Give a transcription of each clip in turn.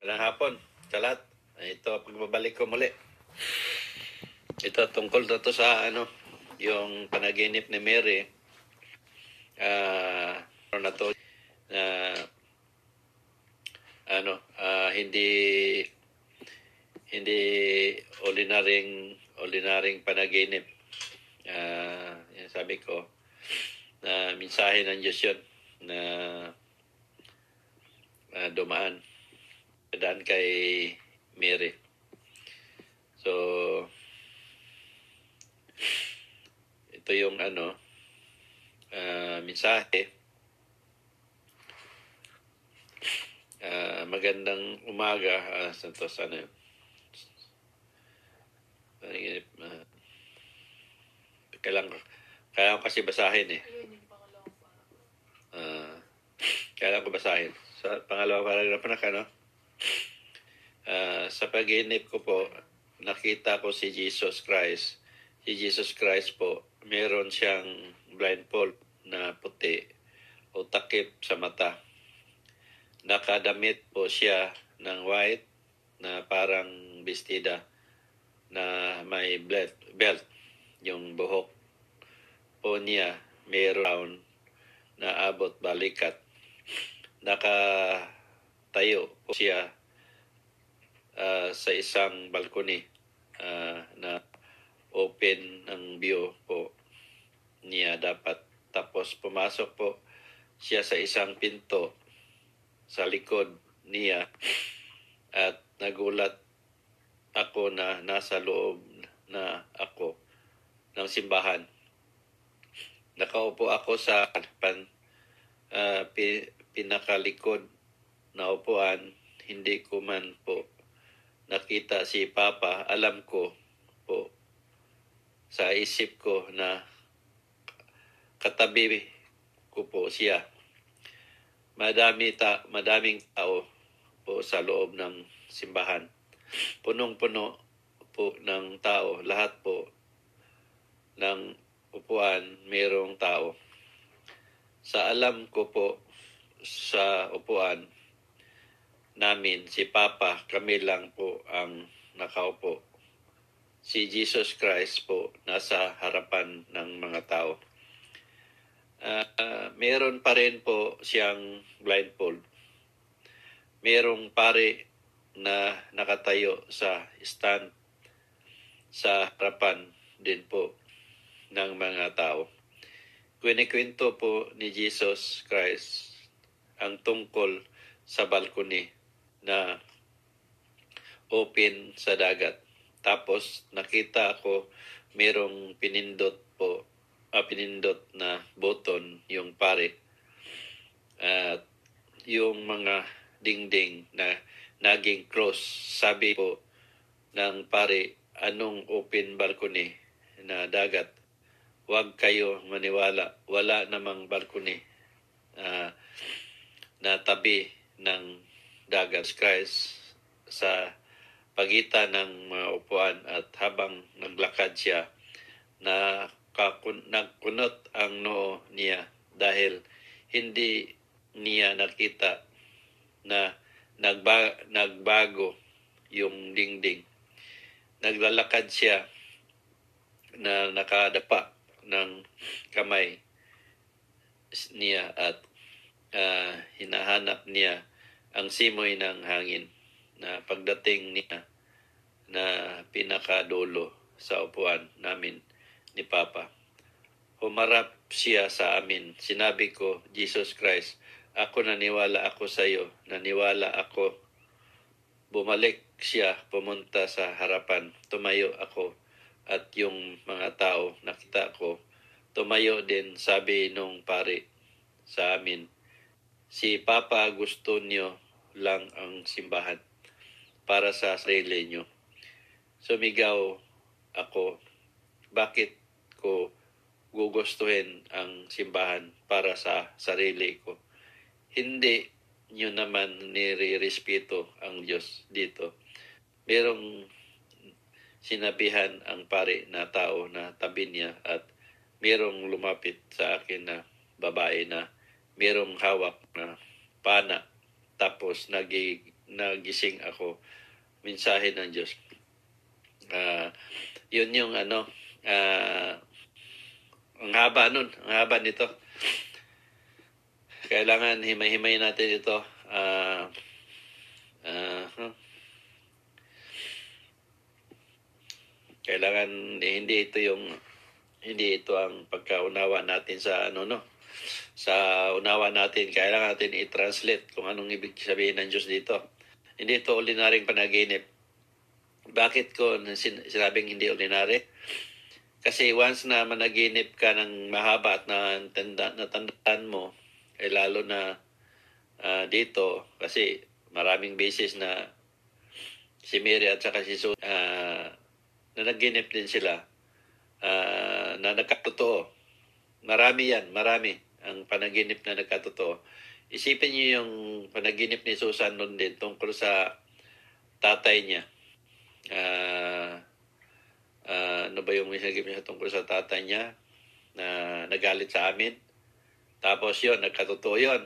Magandang hapon sa lahat. Ito, pagbabalik ko muli. Ito, tungkol na to sa yung panaginip ni Mary. Na to, hindi ordinaryong panaginip. Yan sabi ko, na mensahe ng Diyos yun na dumaan kay Mary. So, ito yung mensahe. Magandang umaga. Santos, kailangan kasi basahin eh. Kailangan ko basahin. Sa pangalawang paragraph na sa pag-inip ko po, nakita ko si Jesus Christ. Si Jesus Christ po, meron siyang blindfold na puti o takip sa mata. Nakadamit po siya ng white na parang bestida na may belt. Yung buhok po niya meron na abot balikat. Nakatayo po siya sa isang balcony na open ang view po niya dapat. Tapos pumasok po siya sa isang pinto sa likod niya at nagulat ako na nasa loob na ako ng simbahan. Nakaupo ako sa pinakalikod na upuan. Hindi ko man po nakita si Papa. Alam ko po sa isip ko na katabi ko po siya. Madaming tao po sa loob ng simbahan. Punong-puno po ng tao. Lahat po ng upuan mayroong tao. Sa alam ko po sa upuan namin, si Papa, kami lang po ang nakaupo. Si Jesus Christ po nasa harapan ng mga tao. Meron pa rin po siyang blindfold. Merong pare na nakatayo sa stand sa harapan din po ng mga tao. Kwento po ni Jesus Christ ang tungkol sa balcony na open sa dagat. Tapos nakita ko merong pinindot na button yung pare. At yung mga dingding na naging cross. Sabi po ng pare, anong open balcony na dagat? Huwag kayo maniwala. Wala namang balcony na tabi ng dagat. Christ sa pagitan ng mga upuan at habang naglakad siya nagkunot ang noo niya dahil hindi niya nakita na nagbago yung dingding. Naglalakad siya na nakadapa ng kamay niya at hinahanap niya ang simoy ng hangin na pagdating niya na pinakadulo sa upuan namin ni Papa. Humarap siya sa amin. Sinabi ko, Jesus Christ, naniwala ako sa iyo. Naniwala ako. Bumalik siya, pumunta sa harapan. Tumayo ako at yung mga tao nakita ko. Tumayo din, sabi nung pare sa amin, si Papa gusto niyo lang ang simbahan para sa sarili niyo. Sumigaw ako, bakit ko gugustuhin ang simbahan para sa sarili ko? Hindi niyo naman nire-respeto ang Diyos dito. Merong sinabihan ang pare na tao na tabi niya at merong lumapit sa akin na babae na merong hawak na pana tapos nagising ako. Mensahe ng Diyos. Yun yung ang haba nun, ang haba nito. Kailangan himay-himay natin ito. Kailangan hindi ito ang pagkaunawa natin sa sa unawa natin. Kailangan natin i-translate kung anong ibig sabihin ng Diyos dito. Hindi ito ordinaryong panaginip. Bakit ko sinabing hindi ordinary? Kasi once na managinip ka ng mahaba at natandaan mo, lalo na dito, kasi maraming beses na si Mary at saka si Susan, na naginip din sila, na nagkatotoo. Marami ang panaginip na nagkatotoo. Isipin niyo yung panaginip ni Susan noon din tungkol sa tatay niya. Ano ba yung panaginip niya tungkol sa tatay niya na nagalit sa amin? Tapos yun, nagkatotoo yun.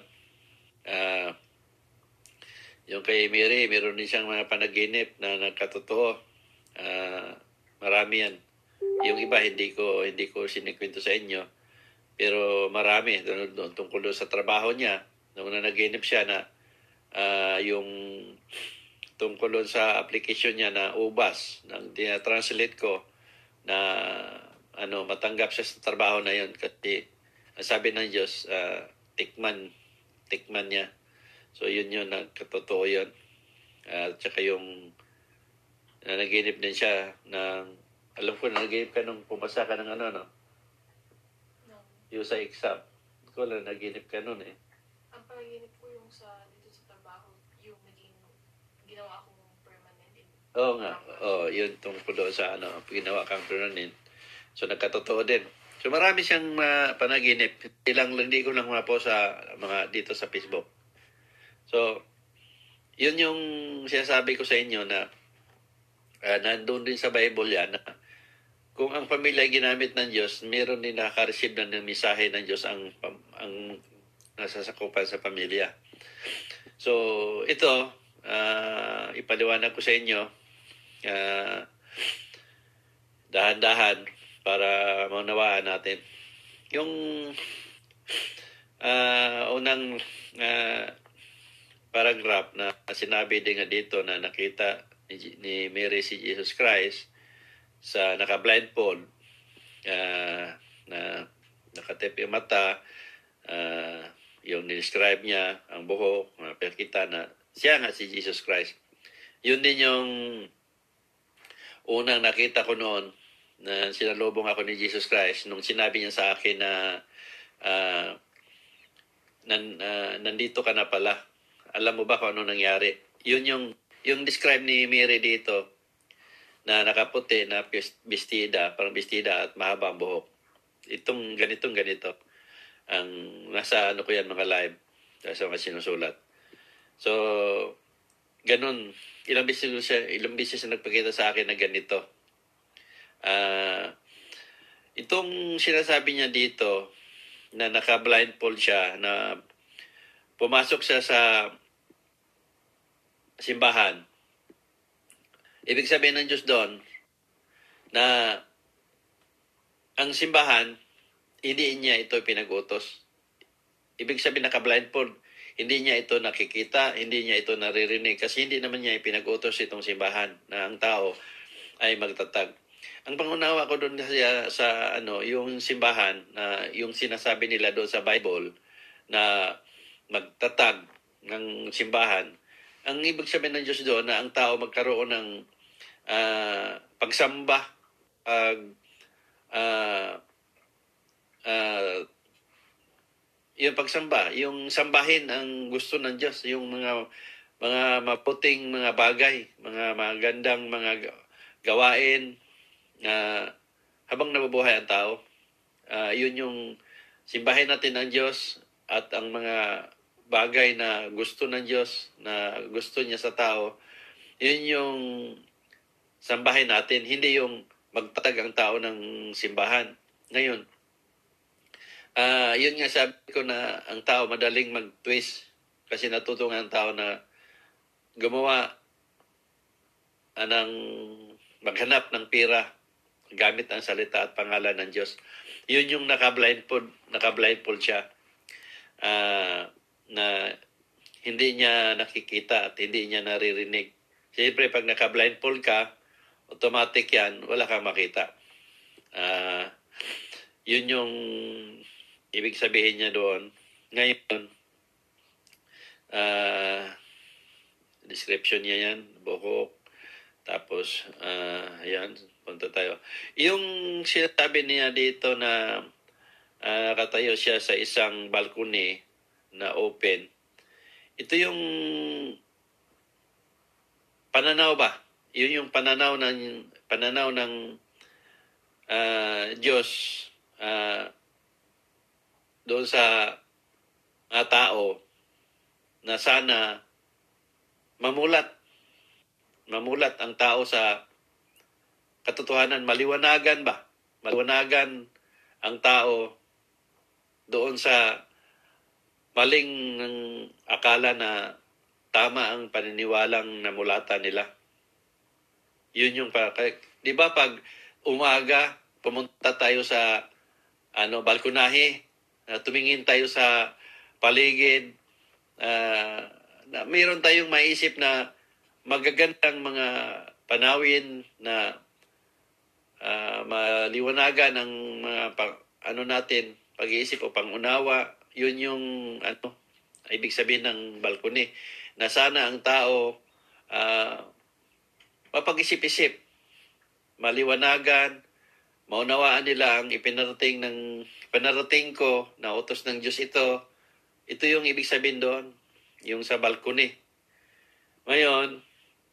Yung kay Mary, meron din siyang mga panaginip na nagkatotoo. Marami yan. Yung iba, hindi ko sinikwento sa inyo. Pero marami tungkol sa trabaho niya. Nung nanaginip siya na yung tungkol sa application niya na ubas, nang tinatranslate ko na matanggap siya sa trabaho na yun. Kasi sabi ng Diyos, tikman niya. So yun nagkatotoo yun. At saka yung nanaginip din siya ng, alam ko nanaginip ka nung pumasa ka ng no? Yung sa exam. Ko lang naginip ka nun eh. Ang panaginip ko yung dito sa trabaho, yung naging ginawa akong permanent. Oo nga. Yun tungkol doon sa ginawa kang permanent. So nagkatotoo din. So marami siyang panaginip. Hindi ko lang po sa mga dito sa Facebook. So, yun yung sinasabi ko sa inyo na nandun din sa Bible yan na kung ang pamilya ay ginamit ng Diyos, meron din nakaka-receive ng mensahe ng Diyos ang nasasakupan sa pamilya. So, ito, ipaliwanag ko sa inyo, dahan-dahan para maunawaan natin. Yung unang paragraph na sinabi din nga dito na nakita ni Mary si Jesus Christ sa naka-blindfold, na nakatip yung mata, yung describe niya, ang buhok, nakita na siya nga si Jesus Christ. Yun din yung unang nakita ko noon na sinalubong ako ni Jesus Christ nung sinabi niya sa akin na nandito ka na pala. Alam mo ba kung ano nangyari? Yun yung describe ni Mary dito na nakaputi na bestida, parang bestida at mahaba ang buhok. Itong ganito. Ang nasa ko yan mga live sa mga sinusulat. So, ganun. Ilang beses na nagpakita sa akin na ganito. Itong sinasabi niya dito na naka-blindfold siya, na pumasok siya sa simbahan. Ibig sabihin ng Diyos doon na ang simbahan, hindi niya ito pinag-utos. Ibig sabihin naka-blindfold, hindi niya ito nakikita, hindi niya ito naririnig kasi hindi naman niya ipinag-utos itong simbahan na ang tao ay magtatag. Ang pangunawa ko doon sa yung simbahan na yung sinasabi nila doon sa Bible na magtatag ng simbahan, ang ibig sabihin ng Diyos doon na ang tao magkaroon ng pagsamba, yung pagsamba, yung sambahin ang gusto ng Diyos, yung mga maputing mga bagay, mga magandang mga gawain habang nabubuhay ang tao. Yun yung simbahin natin ang Diyos at ang mga bagay na gusto ng Diyos, na gusto niya sa tao, yun yung sambahin natin, hindi yung magtatag ang tao ng simbahan. Ngayon, yun nga sabi ko na ang tao madaling mag-twist kasi natuto nga ang tao na gumawa ng maghanap ng pira gamit ang salita at pangalan ng Diyos. Yun yung naka-blindfold siya na hindi niya nakikita at hindi niya naririnig. Siyempre, pag naka-blindfold ka, automatic yan, wala kang makita. Yun yung ibig sabihin niya doon. Ngayon, description niya yan, buhok. Tapos, ayan, punta tayo. Yung sinasabi niya dito na nakatayo siya sa isang balcony na open, ito yung pananaw ba? Yun yung pananaw ng Diyos doon sa mga tao na sana mamulat ang tao sa katotohanan, maliwanagan ang tao doon sa maling akala na tama ang paniniwalang namulatan nila. Yun yung di ba pag umaga pumunta tayo sa balkonahe, tumingin tayo sa paligid, na mayroon tayong maisip na magagandang mga panawin na maliwanagan ang mga natin, pag-iisip o pangunawa. Yun yung ibig sabihin ng balkoni, na sana ang tao mapag-isip-isip, maliwanagan, maunawaan nila ang ipinarating ko na utos ng Diyos ito. Ito yung ibig sabihin doon, yung sa balkoni. Ngayon,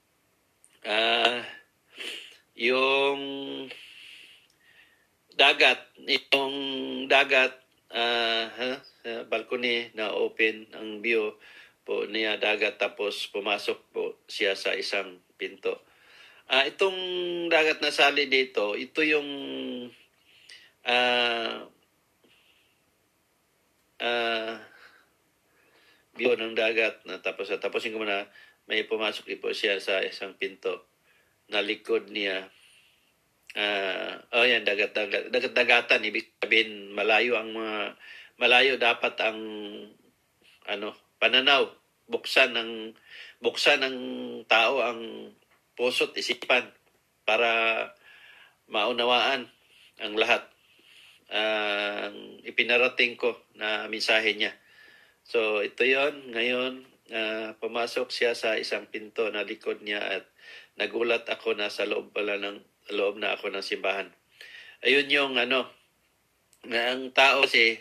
yung dagat, balcony na open ang view po niya dagat, tapos pumasok po siya sa isang pinto. Itong dagat na sali dito, ito yung view ng dagat na tapusin ko muna. May pumasok po siya sa isang pinto na likod niya. Yan, dagat-dagatan. Ibig sabihin, malayo dapat ang pananaw. Buksan ng tao ang puso't isipan para maunawaan ang lahat. Ang ipinarating ko na mensahe niya. So, ito yon. Ngayon, pumasok siya sa isang pinto na likod niya at nagulat ako na sa loob na ako ng simbahan. Ayun yung na ang tao kasi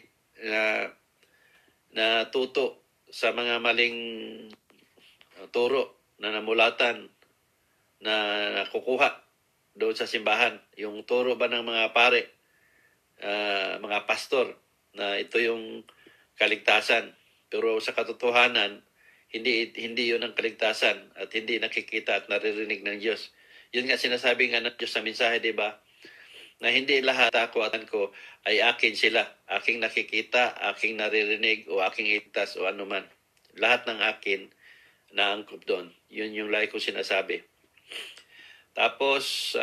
na tuto sa mga maling turo na namulatan na nakukuha doon sa simbahan. Yung turo ba ng mga pare, mga pastor, na ito yung kaligtasan. Pero sa katotohanan, hindi yun ang kaligtasan at hindi nakikita at naririnig ng Diyos. Yun nga sinasabi nga ng Diyos sa mensahe, di ba? Na hindi lahat ako at ko ay akin sila. Aking nakikita, aking naririnig, o aking itas o anuman. Lahat ng akin na angkop doon. Yun yung lagi ko sinasabi. Tapos,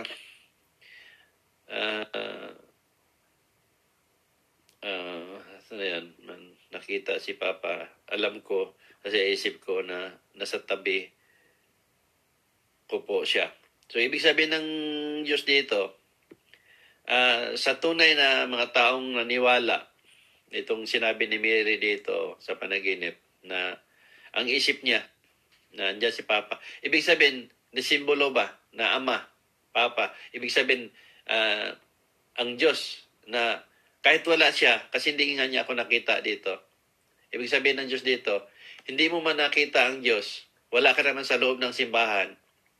nakita si Papa. Alam ko, kasi isip ko na nasa tabi ko po siya. So, ibig sabihin ng Diyos dito, sa tunay na mga taong naniwala, itong sinabi ni Mary dito sa panaginip, na ang isip niya, na andyan si Papa. Ibig sabihin, nasimbolo ba na Ama, Papa? Ibig sabihin, ang Diyos na kahit wala siya, kasi hindi nga niya ako nakita dito. Ibig sabihin ng Diyos dito, hindi mo man nakita ang Diyos, wala ka naman sa loob ng simbahan,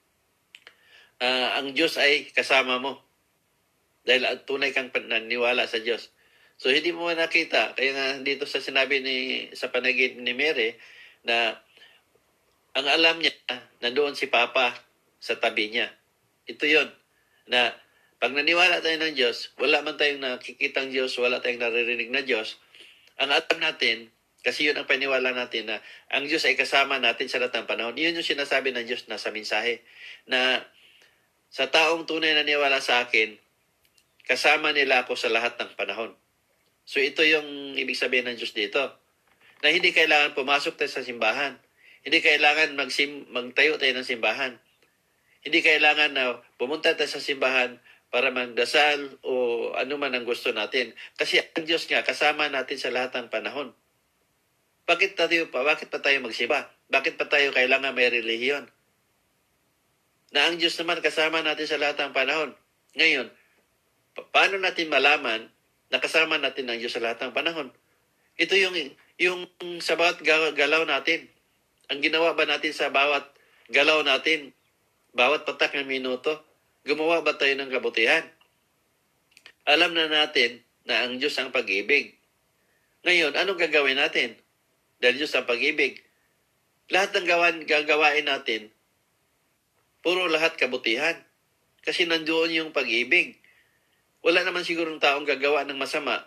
ang Diyos ay kasama mo. Dahil tunay kang naniwala sa Diyos. So, hindi mo man nakita. Kaya nga dito sa sinabi sa panaginip ni Mary, na ang alam niya, nandoon si Papa sa tabi niya. Ito yon, na pag naniwala tayo ng Diyos, wala man tayong nakikitang Diyos, wala tayong naririnig na Diyos, ang alam natin, Kasi yun ang paniwala natin na ang Diyos ay kasama natin sa lahat ng panahon. Yun yung sinasabi ng Diyos na sa mensahe na sa taong tunay na niwala sa akin, kasama nila ako sa lahat ng panahon. So ito yung ibig sabihin ng Diyos dito. Na hindi kailangan pumasok tayo sa simbahan. Hindi kailangan magtayo tayo ng simbahan. Hindi kailangan na pumunta tayo sa simbahan para magdasal o ano man ang gusto natin. Kasi ang Diyos nga kasama natin sa lahat ng panahon. Bakit pa tayo magsimba? Bakit pa tayo kailangan may relihiyon? Na ang Diyos naman kasama natin sa lahat ng panahon. Ngayon, paano natin malaman na kasama natin ang Diyos sa lahat ng panahon? Ito yung sa bawat galaw natin. Ang ginawa ba natin sa bawat galaw natin, bawat patak ng minuto, gumawa ba tayo ng kabutihan? Alam na natin na ang Diyos ang pag-ibig. Ngayon, anong gagawin natin? Dahil Diyos ang pag-ibig. Lahat ng gagawain natin, puro lahat kabutihan. Kasi nandoon yung pag-ibig. Wala naman sigurong taong gagawa ng masama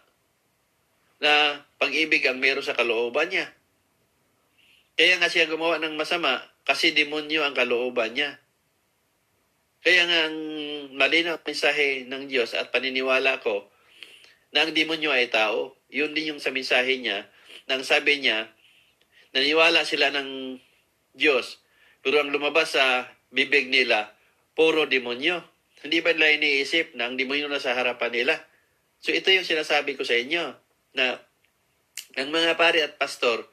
na pag-ibig ang meron sa kalooban niya. Kaya nga siya gumawa ng masama kasi demonyo ang kalooban niya. Kaya nga ang malinaw ang mensahe ng Diyos at paniniwala ko na ang demonyo ay tao. Yun din yung sa mensahe niya nang sabi niya, naniwala sila ng Diyos pero ang lumabas sa bibig nila, puro demonyo. Hindi ba nila iniisip na ang demonyo na sa harapan nila? So ito yung sinasabi ko sa inyo na ang mga pari at pastor,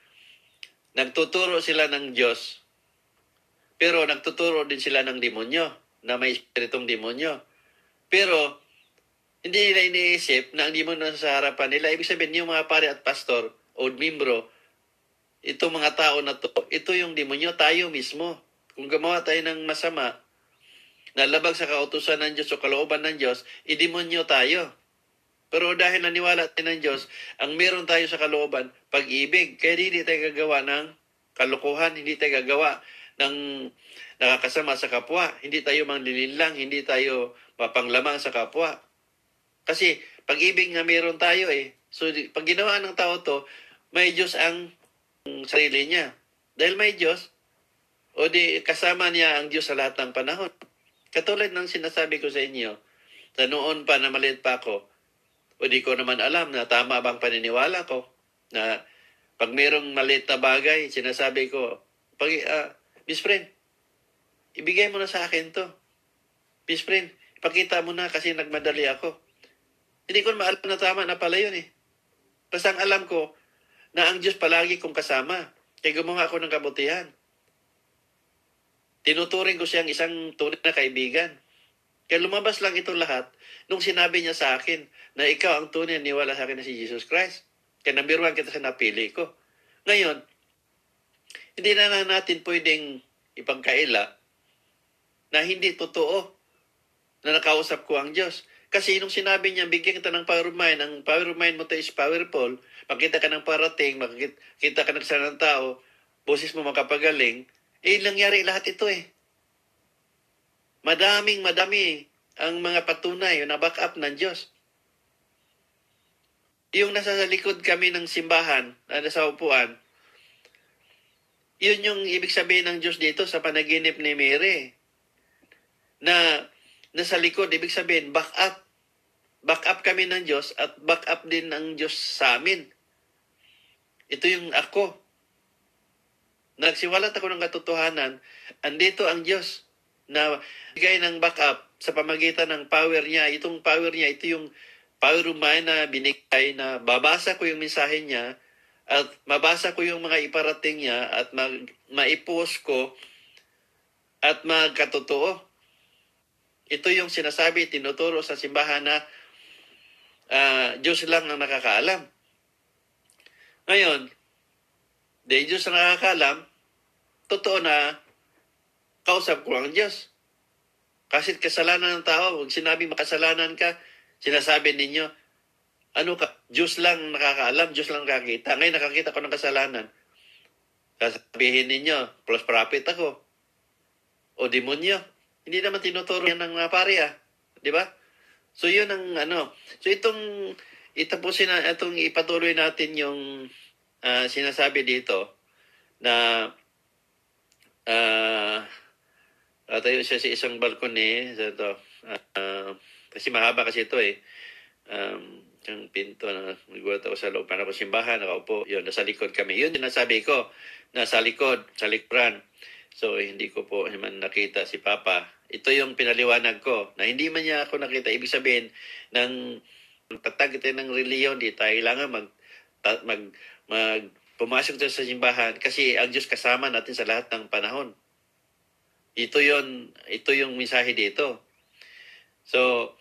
nagtuturo sila ng Diyos, pero nagtuturo din sila ng demonyo, na may espiritong demonyo. Pero hindi nila iniisip na ang demonyo na sa harapan nila. Ibig sabihin, yung mga pari at pastor o membro, itong mga tao na to, ito yung demonyo, tayo mismo. Kung gumawa tayo ng masama, nalabag sa kautusan ng Diyos o kalooban ng Diyos, idemonyo tayo. Pero dahil naniwala tayo ng Diyos, ang meron tayo sa kalooban, pag-ibig. Kaya hindi tayo gagawa ng kalokohan, hindi tayo gagawa ng nakakasama sa kapwa. Hindi tayo manglilinlang, hindi tayo mapanglamang sa kapwa. Kasi pag-ibig nga meron tayo eh. So pag ginawa ng tao to, may Diyos ang sarili niya. Dahil may Diyos, o di kasama niya ang Diyos sa lahat ng panahon. Katulad ng sinasabi ko sa inyo, sa noon pa na maliit pa ako, o di ko naman alam na tama bang paniniwala ko, na pag mayroong maliit na bagay, sinasabi ko, Miss Friend, ibigay mo na sa akin to. Miss Friend, ipakita mo na kasi nagmadali ako. Hindi ko maalam na tama na pala yun eh. Basta ang alam ko, na ang Diyos palagi kong kasama. Kaya gumawa ako ng kabutihan. Tinuturing ko siyang isang tunay na kaibigan. Kaya lumabas lang ito lahat nung sinabi niya sa akin na ikaw ang tunay na niwala sa akin na si Jesus Christ. Kaya number 1 kita sa napili ko. Ngayon, hindi na natin pwedeng ipagkaila na hindi totoo na nakausap ko ang Diyos. Kasi nung sinabi niya, bigyan kita ng power of mind, ang power of mind mo to is powerful, makita ka ng parating, makita ka ng sanang tao, boses mo makapagaling, nangyari lahat ito eh. Madami ang mga patunay na back up ng Diyos. Yung nasa likod kami ng simbahan, na nasa upuan, yun yung ibig sabihin ng Diyos dito sa panaginip ni Mary. Na nasa likod, ibig sabihin, back up. Back up kami ng Diyos at back up din ng Diyos sa amin. Ito yung ako. Nagsiwalat ako ng katotohanan, andito ang Diyos na bigay ng backup sa pamagitan ng power niya. Itong power niya, ito yung power of mind na binigay na babasa ko yung mensahe niya at mabasa ko yung mga iparating niya at maipost ko at magkatotoo. Ito yung sinasabi, tinuturo sa simbahan na Diyos lang ang nakakaalam. Ngayon, dahil Diyos ang nakakaalam, totoo na kausap ko ang Diyos. Kasi kasalanan ng tao, pag sinabi makasalanan ka, sinasabi ninyo, ano ka, Diyos lang nakakaalam, Diyos lang nakakita. Ngayon nakakita ko ng kasalanan. Sasabihin ninyo, plus prophet ako. O demonyo. Hindi naman tinuturo yan ng mga pari Di ba? So yun ang So itong ipatuloy natin yung sinasabi dito na tayo siya sa isang balkone. Kasi mahaba kasi ito eh. Yung pinto na nagbuhat ako sa loob para ako simbahan, nakaupo, yun, nasa likod kami. Yun din nasabi ko, nasa likod, sa likuran. So, hindi ko po naman nakita si Papa. Ito yung pinaliwanag ko, na hindi man niya ako nakita. Ibig sabihin, ng tatag tayo ng reliyon, di tayo kailangan pumasok tayo sa simbahan kasi ang Diyos kasama natin sa lahat ng panahon. Ito yung mensahe dito. So,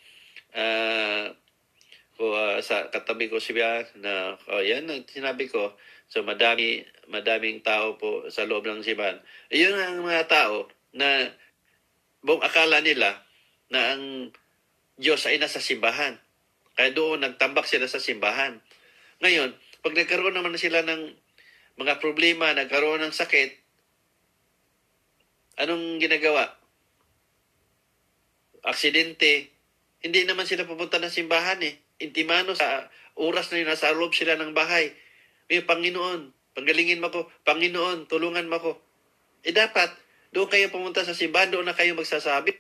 sa katabi ko siya na yan ang sinabi ko. So madaming tao po sa loob ng simbahan. Iyon ang mga tao na buong akala nila na ang Diyos ay nasa simbahan. Kaya doon nagtambak sila sa simbahan. Ngayon, pag nagkaroon naman sila ng mga problema, nagkaroon ng sakit, anong ginagawa? Aksidente, hindi naman sila pupunta ng simbahan eh. Intimano sa oras na yun, nasa loob sila ng bahay. May Panginoon, panggalingin mo ko. Panginoon, tulungan mo ko. Dapat, doon kayo pumunta sa simbahan, doon na kayo magsasabi.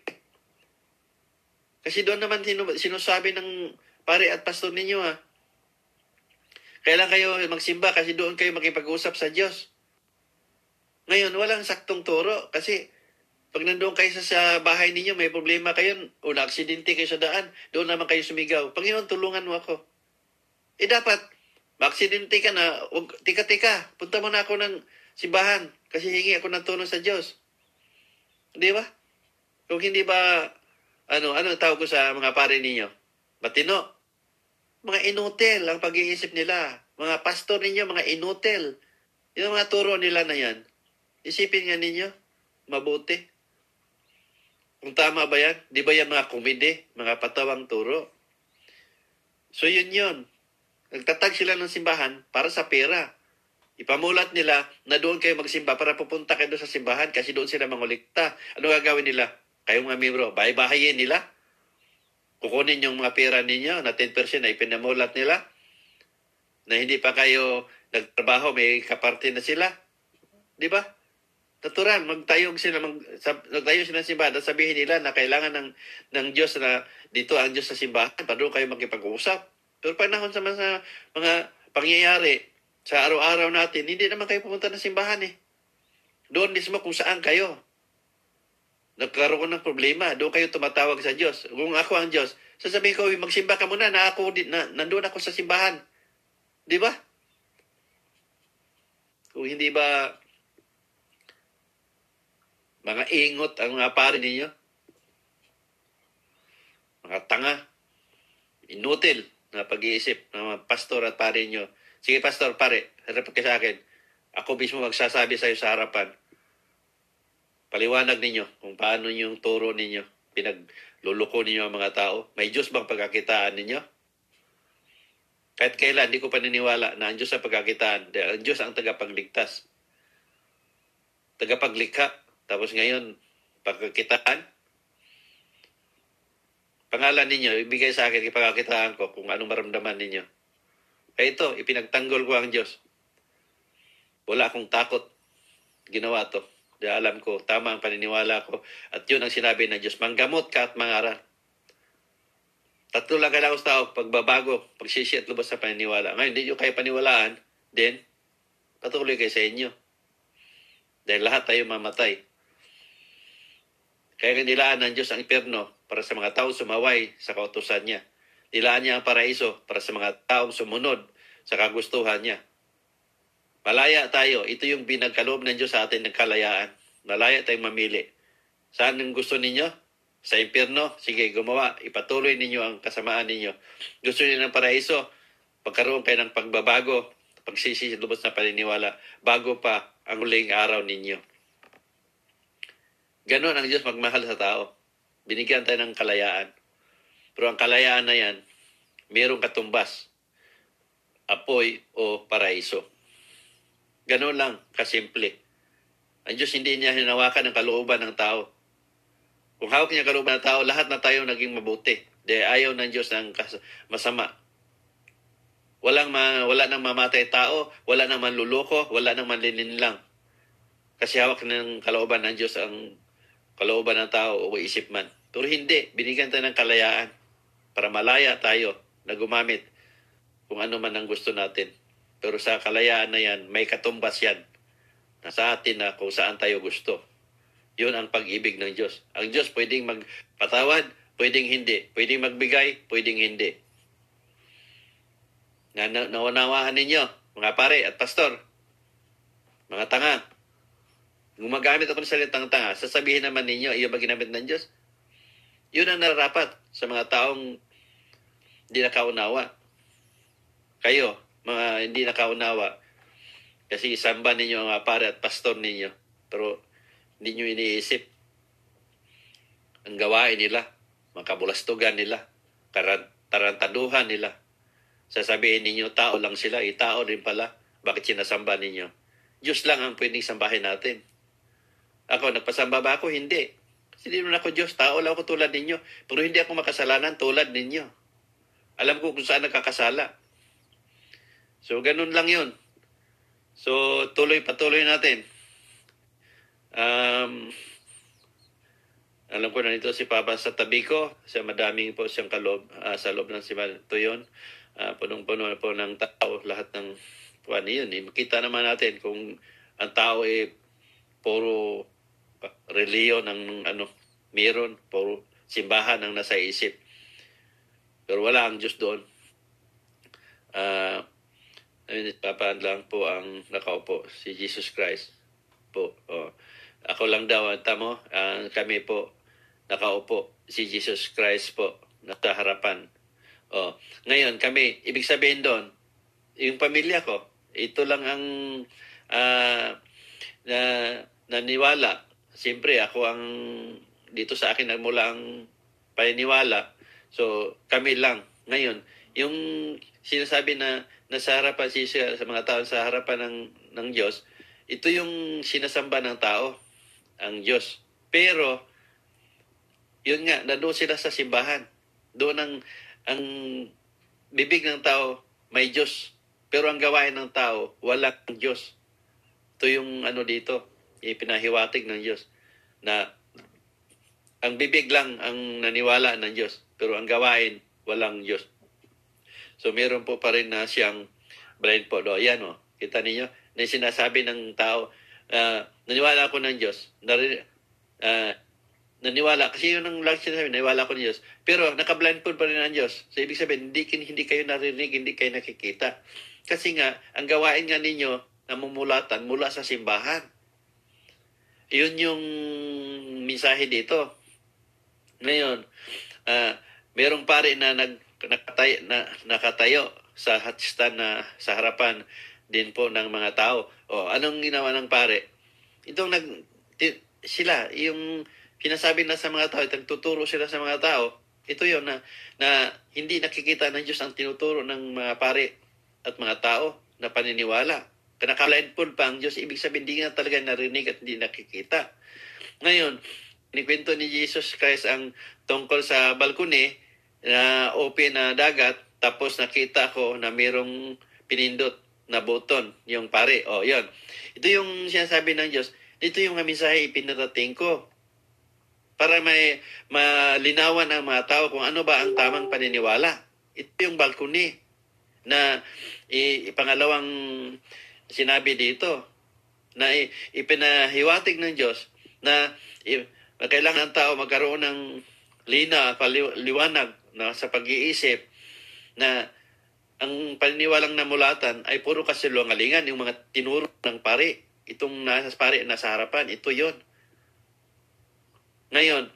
Kasi doon naman sinusabi ng pare at pastor ninyo ha. Kailan kayo magsimba kasi doon kayo makipag-usap sa Diyos. Ngayon, walang saktong turo kasi pag nandoon kayo sa bahay ninyo, may problema kayo, o na-aksidente kayo sa daan, doon naman kayo sumigaw, Panginoon, tulungan mo ako. Dapat, ma-aksidente ka na, tika, punta mo na ako ng simbahan, kasi hingi ako ng tulong sa Diyos. Di ba? Kung hindi ba, ano tawag ko sa mga pare ninyo? Matino. Mga inutil ang pag-iisip nila. Mga pastor ninyo, mga inutil. Yung mga turo nila na yan, isipin nga ninyo, mabuti. Kung tama ba yan? Di ba yan mga komede, mga patawang turo? So yun. Nagtatag sila ng simbahan para sa pera. Ipamulat nila na doon kayo magsimba para pupunta kayo doon sa simbahan kasi doon sila mangulikta. Ano gagawin nila? Kayong mga membro, bahay-bahayin nila. Kukunin yung mga pera ninyo na 10% na ipinamulat nila. Na hindi pa kayo nagtrabaho, may kaparte na sila. Di ba? Natural, magtayo sila ng simbahan at sabihin nila na kailangan ng Diyos na dito ang Diyos sa simbahan para doon kayo makipag-usap. Pero panahon sa mga pangyayari sa araw-araw natin, hindi naman kayo pumunta ng simbahan eh. Doon mismo kung saan kayo nagkaroon ng problema, doon kayo tumatawag sa Diyos. Kung ako ang Diyos, sasabihin ko, magsimba ka muna na nandun ako sa simbahan. Di ba? Kung hindi ba mga ingot ang mga pare ninyo. Mga tanga. Inutil na pag-iisip ng mga pastor at pare ninyo. Sige pastor, pare, harap ka sa akin. Ako mismo magsasabi sa iyo sa harapan. Paliwanag ninyo kung paano yung turo ninyo. Pinagluluko ninyo ang mga tao. May Diyos bang pagkakitaan ninyo? Kahit kailan, hindi ko paniniwala na ang Diyos ang pagkakitaan. Dahil ang Diyos ang tagapagligtas. Tagapaglikha. Tapos ngayon, pagkakitaan, pangalan ninyo, ibigay sa akin, ipagkakitaan ko kung anong maramdaman ninyo. Kaya ito, ipinagtanggol ko ang Diyos. Wala akong takot. Ginawa to. Dahil alam ko, tama ang paniniwala ko. At yun ang sinabi ng Diyos, manggamot ka at mangaral. Tatlo lang kailangan sa tao, pagbabago, pagsisi at lubos sa paniniwala. Ngayon, hindi nyo kayo paniwalaan, then, patuloy kayo sa inyo. Dahil lahat tayo mamatay. Kaya nilaan ng Diyos ang impyerno para sa mga taong sumaway sa kautusan niya. Nilaan niya ang paraiso para sa mga taong sumunod sa kagustuhan niya. Malaya tayo. Ito yung binagkaloob ng Diyos sa atin ng kalayaan. Malaya tayong mamili. Saan ang gusto ninyo? Sa impyerno? Sige, gumawa. Ipatuloy ninyo ang kasamaan ninyo. Gusto niyo ng paraiso? Pagkaroon kayo ng pagbabago, pagsisi lubos na paniniwala, bago pa ang huling araw ninyo. Ganon ang Diyos magmahal sa tao. Binigyan tayo ng kalayaan. Pero ang kalayaan na yan, mayroong katumbas. Apoy o paraiso. Ganon lang, kasimple. Ang Diyos hindi niya hinawakan ng kalooban ng tao. Kung hawak niya ang kalooban ng tao, lahat na tayo naging mabuti. Dahil ayaw ng Diyos ng masama. Wala nang mamatay tao, wala nang manluloko, wala nang manlilinlang. Kasi hawak ng kalooban ng Diyos ang kalooban ng tao o isip man. Pero hindi, binigyan tayo ng kalayaan para malaya tayo na gumamit kung ano man ang gusto natin. Pero sa kalayaan na yan, may katumbas yan na sa atin na kung saan tayo gusto. Yun ang pag-ibig ng Diyos. Ang Diyos pwedeng magpatawad, pwedeng hindi. Pwedeng magbigay, pwedeng hindi. Naunawaan ninyo, mga pare at pastor, mga tanga. Gumagamit ako ng salitang tanga, sasabihin naman ninyo, iyo ba ginamit ng Diyos? Yun ang nararapat sa mga taong hindi nakaunawa. Kayo, mga hindi nakaunawa, kasi isamba ninyo ang mga pare at pastor ninyo, pero hindi nyo iniisip ang gawain nila, makabulastugan nila, tarantaduhan nila. Sasabihin ninyo, tao lang sila, tao rin pala. Bakit sinasamba ninyo? Diyos lang ang pwedeng sambahin natin. Ako, nagpasamba ba ako? Hindi. Kasi hindi naman ako Diyos, tao lang ako tulad ninyo. Pero hindi ako makasalanan tulad ninyo. Alam ko kung saan nagkakasala. So, ganun lang yun. So, patuloy natin. Alam ko na nito si Papa sa tabi ko. Sa madaming po siyang sa loob ng simbahan. Ito yun. Punong-puno po ng tao. Lahat ng puwan yun. Makita naman natin kung ang tao puro reliyon ng meron. Puro simbahan ang nasa isip. Pero wala ang Diyos doon. Papaan lang po ang nakaupo. Si Jesus Christ po. Ako lang daw, tamo, kami po nakaupo. Si Jesus Christ po nasa harapan. Ngayon, kami, ibig sabihin doon, yung pamilya ko, ito lang ang naniwala. Siyempre, ako ang, dito sa akin nagmula ang paniniwala. So, kami lang. Ngayon, yung sinasabi na nasa harapan sa mga tao sa harapan ng Diyos, ito yung sinasamba ng tao, ang Diyos. Pero, yun nga, nandoon sila sa simbahan. Doon ang bibig ng tao may Diyos. Pero ang gawain ng tao, walang Diyos. Ito yung dito, ipinahiwatig ng Diyos. Na ang bibig lang ang naniwala ng Diyos. Pero ang gawain, walang Diyos. So, meron po pa rin na siyang blind po. Yan, kita ninyo, na sinasabi ng tao, naniwala ako ng Diyos. Naniwala, kasi yun ang lagi sinasabi, naniwala ako ng Diyos. Pero, naka-blind po pa rin ang Diyos. So, ibig sabihin, hindi kayo narinig, hindi kayo nakikita. Kasi nga, ang gawain nga ninyo, namumulatan mula sa simbahan. Yun yung mensahe dito. Ngayon, merong pare na nakatayo sa hatstan na sa harapan din po ng mga tao. Anong ginawa ng pare? Sila, yung pinasabi na sa mga tao, tuturo sila sa mga tao, ito yun na hindi nakikita ng Diyos ang tinuturo ng mga pare at mga tao na paniniwala. Naka-blindfold pa ang Diyos, ibig sabihin hindi nga talaga narinig at hindi nakikita. Ngayon, inikwento ni Jesus Christ ang tungkol sa balkone na open na dagat, tapos nakita ko na mayroong pinindot na button, yung pare. Yun. Ito yung sinasabi ng Diyos. Ito yung mensahe ipinarating ko. Para may malinawan ang mga tao kung ano ba ang tamang paniniwala. Ito yung balkone na ipangalawang sinabi dito na ipinahiwatig ng Diyos na kailangan ng tao magkaroon ng lina at liwanag na sa pag-iisip na ang paniniwalang namulatan ay puro kasilungalingan, yung mga tinuro ng pare. Itong nasa pare, nasa harapan, ito yon. Ngayon,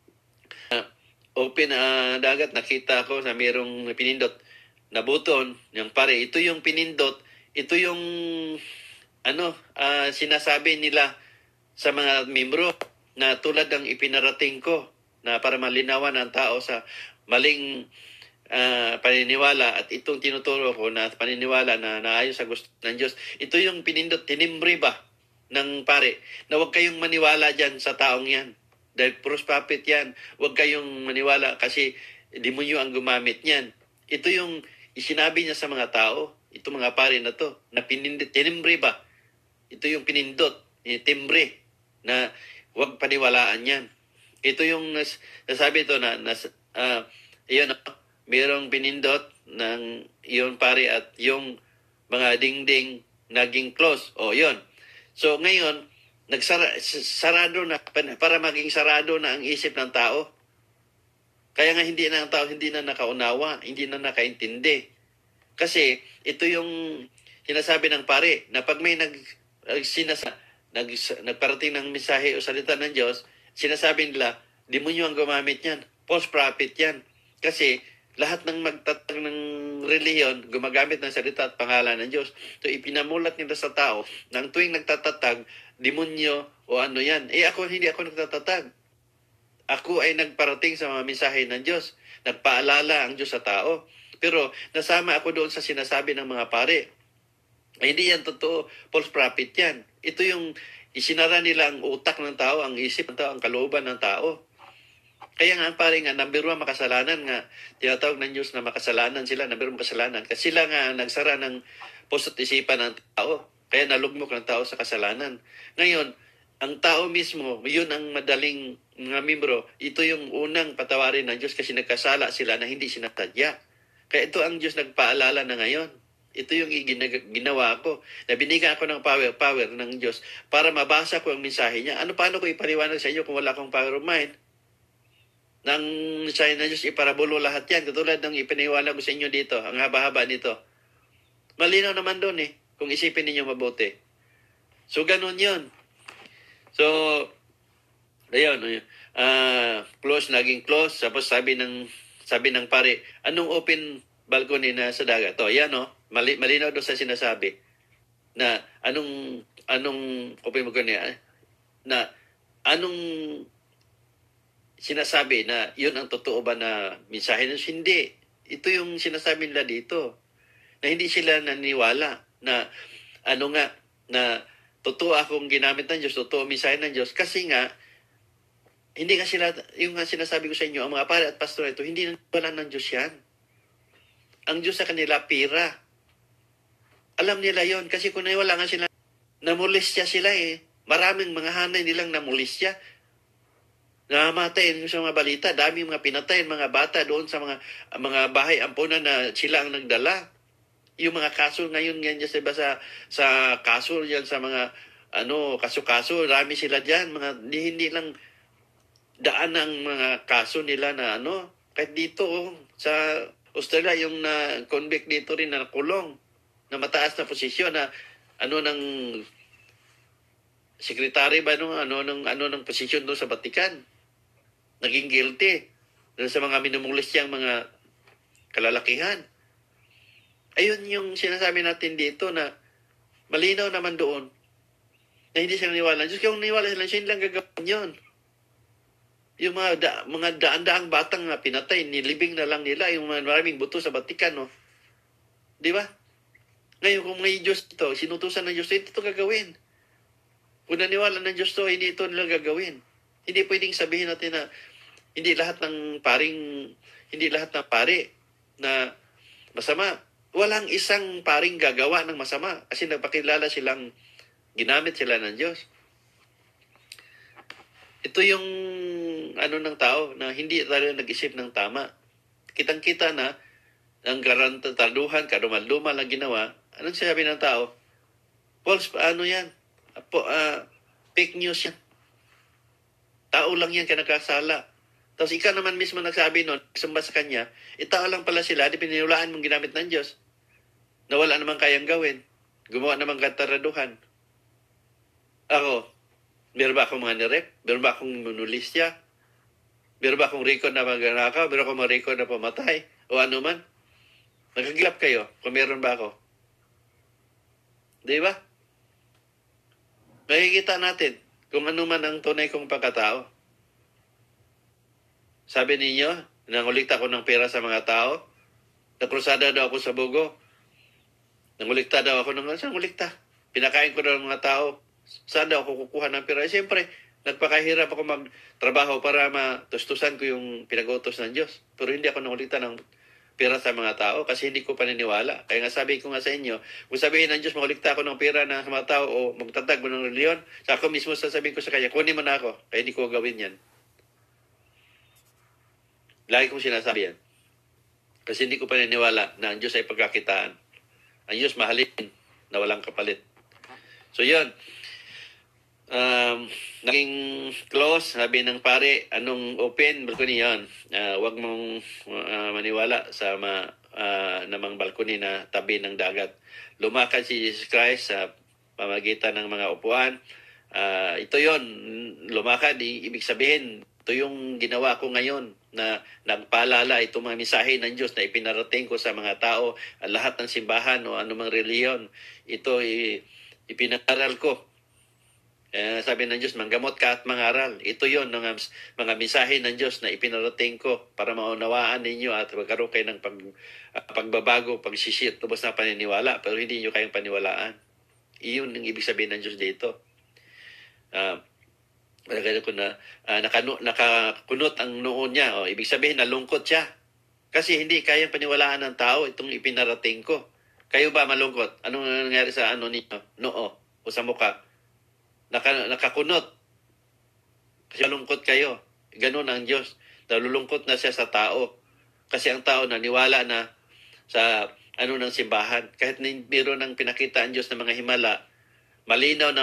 open dagat, nakita ko na mayroong pinindot na button, yung pare. Ito yung pinindot, ito yung sinasabi nila sa mga membro na tulad ng ipinarating ko na para malinawan ang tao sa maling paniniwala at itong tinuturo ko na paniniwala na naayon sa gusto ng Diyos. Ito yung pinindot, tinimbre ba ng pare na huwag kayong maniwala dyan sa taong yan. Dahil false prophet yan. Huwag kayong maniwala kasi demonyo ang gumamit niyan. Ito yung Isinabi niya sa mga tao, ito mga pare na to, na tinimbre ba? Ito yung pinindot, timbre, na huwag paniwalaan yan. Ito yung nasabi ito yun, mayroong pinindot ng yun pare at yung mga dingding naging close. O yun. So ngayon, sarado na, para maging sarado na ang isip ng tao. Kaya nga hindi na ang tao hindi na nakaunawa, hindi na nakaintindi. Kasi ito yung sinasabi ng pare na pag may nagparating ng mensahe o salita ng Diyos, sinasabi nila, demonyo ang gumamit yan. False prophet yan. Kasi lahat ng magtatag ng reliyon, gumagamit ng salita at pangalan ng Diyos. So ipinamulat nila sa tao na ang tuwing nagtatatag, demonyo o ano yan. Hindi ako nagtatatag. Ako ay nagparating sa mga mensahe ng Diyos. Nagpaalala ang Diyos sa tao. Pero nasama ako doon sa sinasabi ng mga pare. Hindi yan totoo. False prophet yan. Ito yung isinara nila ang utak ng tao, ang isip ng tao, ang kalooban ng tao. Kaya nga, pare nga, number 1 makasalanan nga. Tinatawag ng Diyos na makasalanan sila, number 1 makasalanan. Kasi sila nga nagsara ng puso't isipan ng tao. Kaya nalugmok ng tao sa kasalanan. Ngayon, ang tao mismo, yun ang madaling mga membro, ito yung unang patawarin ng Diyos kasi nagkasala sila na hindi sinatadya. Kaya ito ang Diyos nagpaalala na ngayon. Ito yung ginawa ko. Na binigyan ako ng power ng Diyos para mabasa ko ang mensahe niya. Paano ko ipaliwanag sa inyo kung wala akong power of mind? Nang mensahe ng Diyos, iparabulo lahat yan. Katulad ng ipiniwala ko sa inyo dito, ang haba-haba nito. Malinaw naman doon kung isipin ninyo mabuti. So, ganun yun. So, ayun, close, naging close. Tapos sabi ng pare, anong open balcony na sa dagat? Yan malinaw doon sa sinasabi na anong open balcony na anong sinasabi na yun ang totoo ba na mensahe? Hindi. Ito yung sinasabi nila dito na hindi sila naniwala na na totoo akong ginamit ng Diyos, totoo mensahe ng Diyos. Kasi nga, hindi nga sila, yung nga sinasabi ko sa inyo, ang mga pare at pastor ito, hindi naniwala ng Diyos yan. Ang Diyos sa kanila, pira. Alam nila yon kasi kung naniwala nga sila, namulistya sila Maraming mga hanay nilang namulistya. Namatay sa mga balita, dami mga pinatay, mga bata doon sa mga bahay ampunan na sila ang nagdala. Yung mga kaso ngayon ganyan sa kaso yan sa mga kaso-kaso, rami sila diyan, hindi lang daan ang mga kaso nila na kahit dito sa Australia yung na convict dito rin na kulong na mataas na posisyon na ng secretary ba ng posisyon doon sa Vatican, naging guilty doon sa mga minumulistyang mga kalalakihan. Ayun yung sinasabi natin dito na malinaw naman doon na hindi sila naniwala. Diyos, kung naniwala sila, siya lang gagawin yun. Yung mga daan-daang batang pinatay, nilibing na lang nila, yung maraming buto sa Vatican, Di ba? Ngayon, kung may Diyos ito, sinutusan ng Diyos ito gagawin. Kung naniwala ng Diyos ito, hindi ito nila gagawin. Hindi pwedeng sabihin natin na hindi lahat ng pari na masama. Walang isang paring gagawa ng masama kasi nagpakilala silang ginamit sila ng Diyos. Ito yung ng tao na hindi talaga nag-isip ng tama. Kitang-kita na ang garantaduhan, kadumal-dumal ang ginawa. Anong sinabi ng tao? False, yan? Fake news yan. Tao lang yan ka nagkasala. Tapos ikaw naman mismo nagsabi nun, sumba sa kanya, tao lang pala sila, di pininulaan mong ginamit ng Diyos. Na wala namang kayang gawin. Gumawa namang kataraduhan. Ako, meron ba akong mga nirep? Meron ba akong monolistya? Meron ba akong record na magnanakaw? Meron akong mga record na pamatay? O ano man? Nagagilap kayo kung meron ba ako. Di ba? Makikita natin kung ano man ang tunay kong pagkatao. Sabi ninyo, nangulikta ko ng pera sa mga tao. Nakrusada daw ako sa bugo. Nangulikta daw ako saan ngulikta? Pinakain ko daw ng mga tao. Saan daw ako kukuha ng pera? Siyempre, nagpakahirap ako magtrabaho para matustusan ko yung pinag-utos ng Diyos. Pero hindi ako nangulikta ng pera sa mga tao kasi hindi ko paniniwala. Kaya nga sabi ko nga sa inyo, kung sabihin ng Diyos, makulikta ako ng pera na sa mga tao o magtatag mo ng reliyon, sa ako mismo sasabihin ko sa kanya, kunin mo na ako. Kaya hindi ko gawin yan. Lagi kong sinasabi yan. Kasi hindi ko paniniwala na ang Diyos ay pagkakitaan. Ang Diyos mahalin na walang kapalit. So yun. Naging close, sabi ng pare, anong open balcony yan? Huwag mong maniwala sa namang balcony na tabi ng dagat. Lumakad si Jesus Christ sa pamagitan ng mga upuan. Ito yon, lumakad, ibig sabihin, ito yung ginawa ko ngayon na nagpaalala itong mga misahe ng Diyos na ipinarating ko sa mga tao, lahat ng simbahan o anumang reliyon. Ito ipinaral ko. Sabi ng Diyos, manggamot ka at mangaral. Ito yon mga misahe ng Diyos na ipinarating ko para maunawaan ninyo at magkaroon kayo ng pagbabago, pagsisir, tubos na paniniwala, pero hindi nyo kayang paniwalaan. Iyon ang ibig sabihin ng Diyos dito. Nakakunot ang noon niya. Ibig sabihin, nalungkot siya. Kasi hindi kayang paniwalaan ng tao itong ipinarating ko. Kayo ba malungkot? Anong nangyari sa ninyo? Noo o sa mukha? Nakakunot. Kasi malungkot kayo. Ganun ang Diyos. Nalulungkot na siya sa tao. Kasi ang tao naniwala na sa ng simbahan. Kahit mayroon ng pinakita ang Diyos ng mga himala, malinaw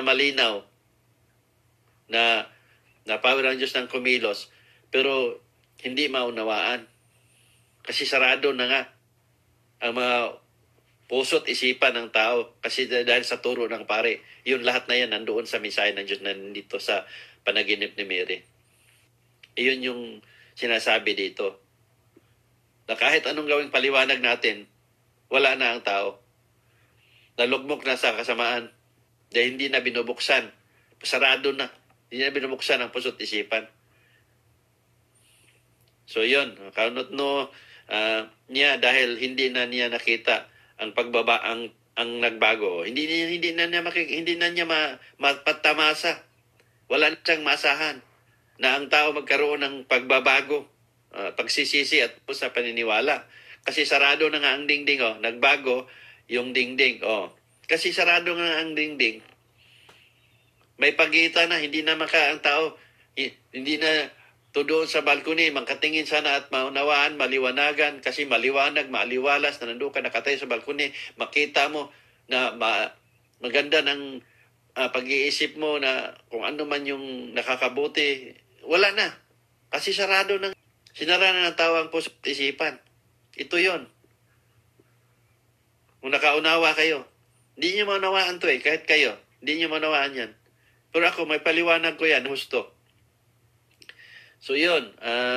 na power ang Diyos ng kumilos, pero hindi maunawaan. Kasi sarado na nga ang mga puso't isipan ng tao kasi dahil sa turo ng pare. Yun lahat na yan nandoon sa misahe ng Diyos na nandito sa panaginip ni Mary. Iyon yung sinasabi dito. Na kahit anong gawing paliwanag natin, wala na ang tao. Nalugmok na sa kasamaan dahil hindi na binubuksan. Sarado na. Hindi na binubuksan ang puso't isipan. So yun, kaunot niya dahil hindi na niya nakita ang ang nagbago. Hindi na niya mapatamasa. Wala na siyang masahan na ang tao magkaroon ng pagbabago, pagsisisi at sa paniniwala. Kasi sarado na nga ang dingding, nagbago yung dingding. Kasi sarado nga ang dingding. May pagitan na, hindi na ang tao, hindi na doon sa balcony, mangkatingin sana at maunawaan, maliwanagan, kasi maliwanag, maaliwalas, na nandun ka nakatayo sa balcony, makita mo na maganda ng pag-iisip mo na kung ano man yung nakakabuti, wala na. Kasi sinara na ng tao ang puso't isipan. Ito yon. Kung nakaunawa kayo, hindi nyo maunawaan to kahit kayo, hindi nyo maunawaan yan. Pero ako, may paliwanag ko yan, husto. So yun,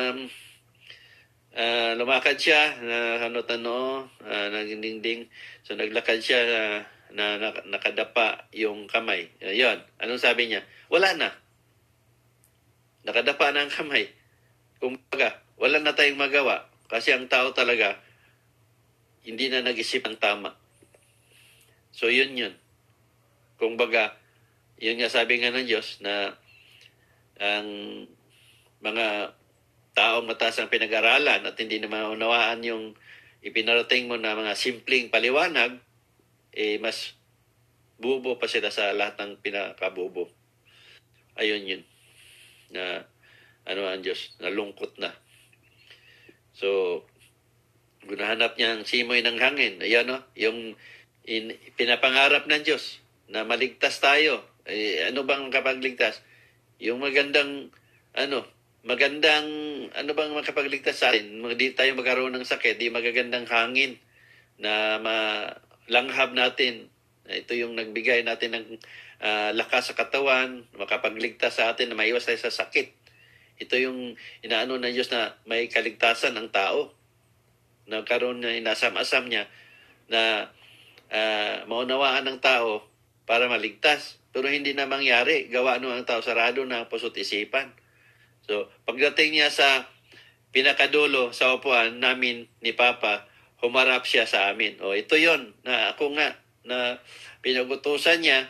lumakad siya, nagdingding. So naglakad siya na nakadapa yung kamay. Yun, anong sabi niya? Wala na. Nakadapa na ang kamay. Kumbaga, wala na tayong magawa. Kasi ang tao talaga, hindi na nag-isip ng tama. So yun. Kumbaga, yun nga sabi nga ng Diyos na ang mga taong mataas ang pinag-aralan at hindi na maunawaan yung ipinarating mo na mga simpleng paliwanag, mas bubo pa sila sa lahat ng pinakabubo. Ayun yun. Na ang Diyos, nalungkot na. So, gunahanap niya ang simoy ng hangin. Ayan, yung pinapangarap ng Diyos na maligtas tayo. Ano bang kapagligtas? Yung magandang bang makapagligtas sa atin? Di tayo magkaroon ng sakit, di magagandang hangin na malanghap natin. Ito yung nagbigay natin ng lakas sa katawan, makapagligtas sa atin na maiwas tayo sa sakit. Ito yung inaano ng Diyos na may kaligtasan ang tao. Nagkaroon na inasam-asam niya na maunawaan ng tao para maligtas. Pero hindi na mangyari. Gawa ang tao, sarado na ang puso't isipan. So, pagdating niya sa pinakadulo sa upuan namin ni Papa, humarap siya sa amin. Ito yon na ako nga na pinagutusan niya,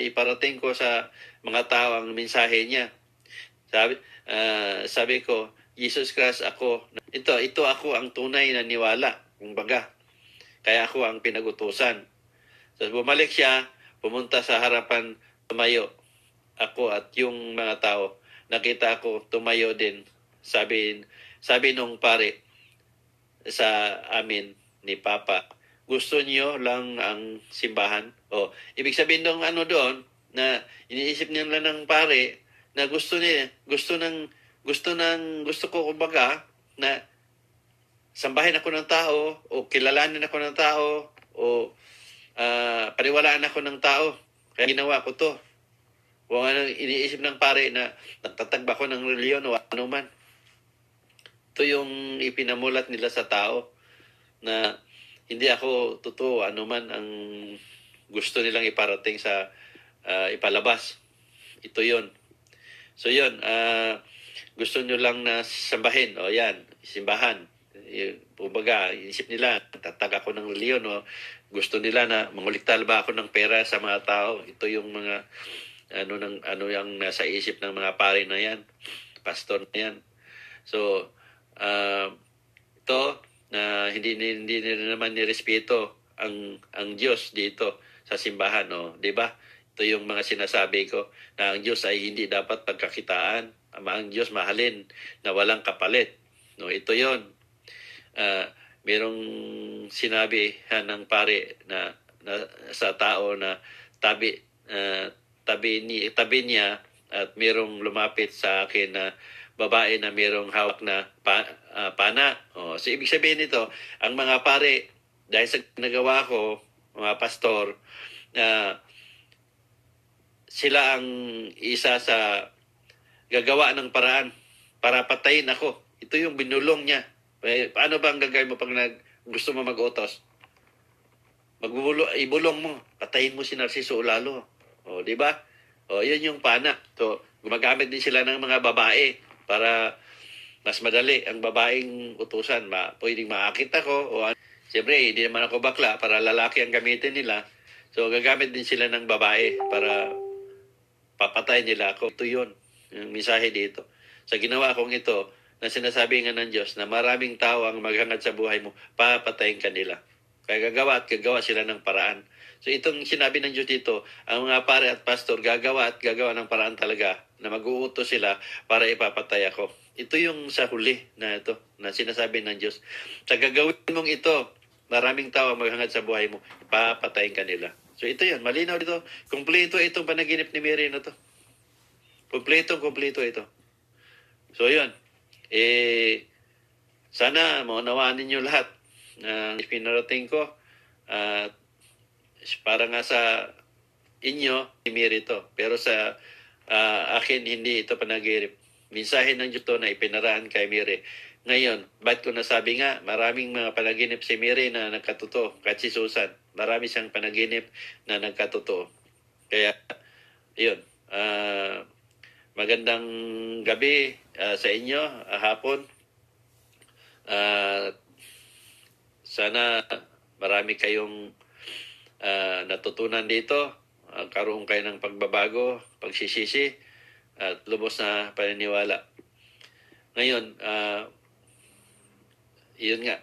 iparating ko sa mga tao ang mensahe niya. Sabi ko, Jesus Christ ako. Ito ako ang tunay na niwala. Kumbaga, kaya ako ang pinag-utusan. So bumalik siya, pumunta sa harapan, tumayo ako at yung mga tao. Nakita ako, tumayo din. Sabi nung pare sa amin ni Papa, gusto niyo lang ang simbahan? O, ibig sabihin nung ano doon, na iniisip nila ng pare, na gusto ko kumbaga, na sambahin ako ng tao, o kilalanin ako ng tao, o paniwalaan ako ng tao. Kaya ginawa ko to. Kung ano iniisip ng pare na nagtatagba ko ng reliyon o ano man. Ito yung ipinamulat nila sa tao na hindi ako totoo ano man ang gusto nilang iparating sa ipalabas. Ito yon. So yun, gusto nyo lang na sambahin. O yan, simbahan. Kumbaga, inisip nila, tatag ako ng reliyon o gusto nila na manguliktal ba ako ng pera sa mga tao. Ito yung mga ano yung nasa isip ng mga pare na yan, pastor na yan. So, ito na hindi nila naman nirespeto ang Diyos dito sa simbahan, no? 'Di ba? Ito yung mga sinasabi ko na ang Diyos ay hindi dapat pagkakitaan. Ang Diyos mahalin na walang kapalit. No, ito 'yon. Merong sinabi ng pare na sa tao na tabi niya at merong lumapit sa akin na babae na merong hawak na pana. So ibig sabihin nito, ang mga pare, dahil sa nagawa ko, mga pastor, sila ang isa sa gagawa ng paraan para patayin ako. Ito yung binulong niya. Paano ba ang gagawin mo pag gusto mo mag-utos? Ibulong mo, patayin mo si Narciso lalo. Di ba? Yun yung pana. So, gumagamit din sila ng mga babae para mas madali ang babaeng utusan. Pwedeng maakit ako. Siyempre, hindi naman ako bakla para lalaki ang gamitin nila. So, gagamit din sila ng babae para papatay nila ako. Ito yun, yung mensahe dito. Sa ginawa kong ito, na sinasabi nga ng Diyos na maraming tao ang maghangad sa buhay mo, papatayin ka nila. Kaya gagawa sila ng paraan. So itong sinabi ng Diyos dito, ang mga pare at pastor gagawa ng paraan talaga na mag-uutos sila para ipapatay ako. Ito yung sa huli na ito, na sinasabi ng Diyos. Sa gagawin mong ito, maraming tao ang maghangad sa buhay mo, papatayin ka nila. So ito yun, malinaw dito. Kumpleto itong panaginip ni Mary na to. Kumpleto ito. So yun, sana maunawaan ninyo lahat na pinarating ko at para nga sa inyo, Mary to. Pero sa akin, hindi ito panaginip. Mensahe ng Diyos to na ipinaraan kay Mary. Ngayon, ba't ko nasabi nga, maraming mga panaginip si Mary na nagkatotoo. Kahit si Susan, marami siyang panaginip na nagkatotoo. Kaya, yun. Magandang gabi sa inyo, hapon. Sana marami kayong natutunan dito. Karoon kayo ng pagbabago, pagsisisi, at lubos na paniniwala. Ngayon, yun nga,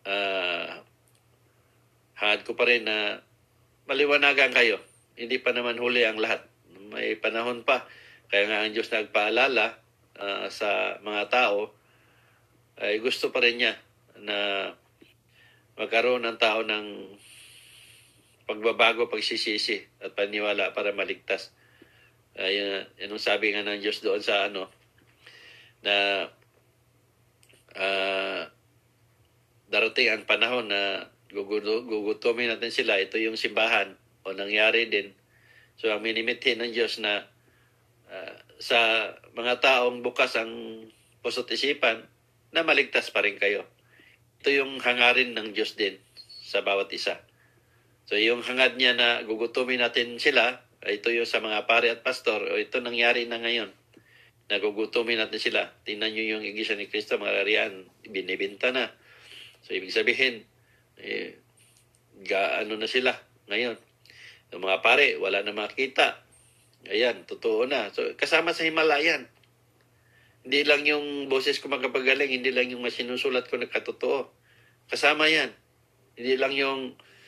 hangad ko pa rin na maliwanagan kayo. Hindi pa naman huli ang lahat. May panahon pa. Kaya nga ang Diyos nagpaalala sa mga tao, ay gusto pa rin niya na magkaroon ng tao ng pagbabago, pagsisisi at paniwala para maligtas. Yan ang sabi nga ng Diyos doon sa na darating ang panahon na gugutumin natin sila. Ito yung simbahan o nangyari din. So ang minimitin ng Diyos na sa mga taong bukas ang puso't isipan na maligtas pa rin kayo. Ito yung hangarin ng Diyos din sa bawat isa. So yung hangad niya na gugutumin natin sila, ito yung sa mga pare at pastor, o ito nangyari na ngayon. Nagugutumin natin sila. Tingnan nyo yung Iglesia ni Cristo, mga ariyan, binibinta na. So ibig sabihin, gaano na sila ngayon. Yung mga pare, wala na makita. Ayan, totoo na. So kasama sa Himalayan. Hindi lang yung boses ko magpagaling, hindi lang yung masinusulat ko nagkatotoo. Kasama yan. Hindi lang yung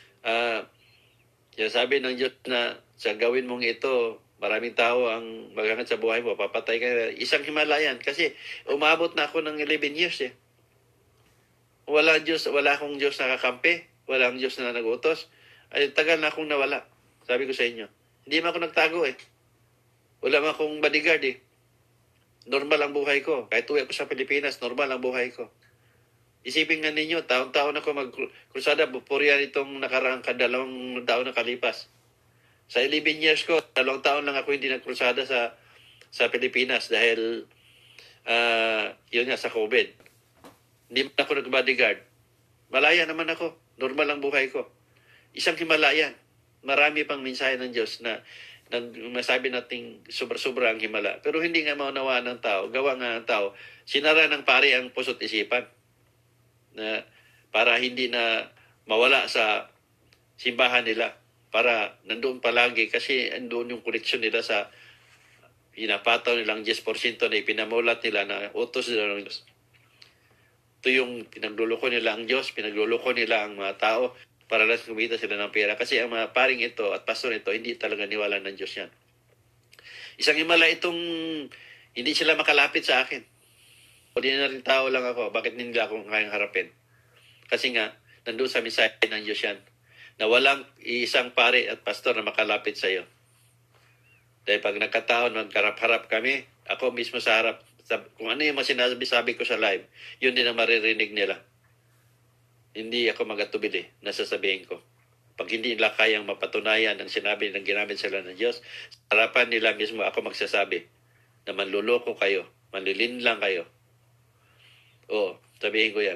sabi ng Diyos na sa gawin mong ito, maraming tao ang maghangat sa buhay mo, papatay ka. Isang himala yan. Kasi umabot na ako ng 11 years eh. Wala akong Diyos na kakampi. Wala akong Diyos na nag-utos. Ay, tagal na akong nawala. Sabi ko sa inyo. Hindi man ako nagtago eh. Wala man akong bodyguard eh. Normal ang buhay ko. Kahit uwi ako sa Pilipinas, normal ang buhay ko. Isipin nga ninyo, taon-taon ako mag-krusada, bupurian itong nakaraang kadalawang taon na kalipas. Sa 11 years ko, 2 taon lang ako hindi nagkrusada sa Pilipinas dahil yun nga sa COVID. Hindi man ako nag-bodyguard. Malaya naman ako. Normal ang buhay ko. Isang himalayan. Marami pang mensahe ng Diyos na masabi nating sobra-sobra ang himala. Pero hindi nga maunawaan ng tao. Gawa nga ng tao. Sinara ng pari ang puso't isipan na para hindi na mawala sa simbahan nila. Para nandoon palagi kasi nandoon yung koneksyon nila sa pinapataw nilang 10% na ipinamulat nila na utos nila ng Diyos. Ito yung pinagluloko nila ang Diyos, pinagluloko nila ang mga tao para lang kumita sila ng pera. Kasi ang mga paring ito at pastor ito, hindi talaga niwala ng Diyos yan. Isang himala itong hindi sila makalapit sa akin. Ordinary tao lang ako. Bakit nila akong kayang harapin? Kasi nga, nandun sa mensahe ng Diyos yan na walang isang pare at pastor na makalapit sa iyo. Dahil pag nagkataon, magkarap-harap kami, ako mismo sa harap, kung ano yung sinasabi ko sa live, yun din ang maririnig nila. Hindi ako magatubili na sasabihin ko. Pag hindi nila kayang mapatunayan ang sinabi ng ginamit sila ng Diyos, sa harapan nila mismo ako magsasabi na manluloko kayo, manlilinlang kayo. Oo, sabihin ko yan.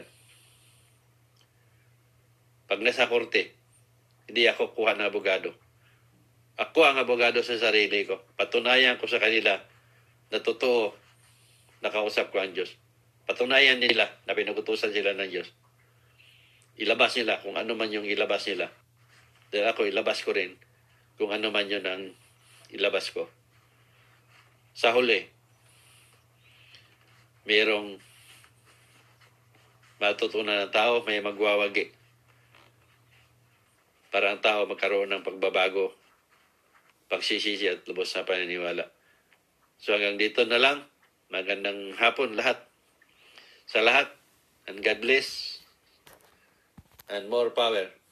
Pag nasa korte, hindi ako kuha ng abogado. Ako ang abogado sa sarili ko. Patunayan ko sa kanila na totoo nakausap ko ang Diyos. Patunayan nila na pinugutusan sila ng Diyos. Ilabas nila kung ano man yung ilabas nila. Dahil ako ilabas ko rin kung ano man yun ang ilabas ko. Sa huli, mayroong matutunan ng tao, may magwawagi. Para ang tao magkaroon ng pagbabago, pagsisisi at lubos na paniniwala. So hanggang dito na lang. Magandang hapon lahat. Sa lahat. And God bless. And more power.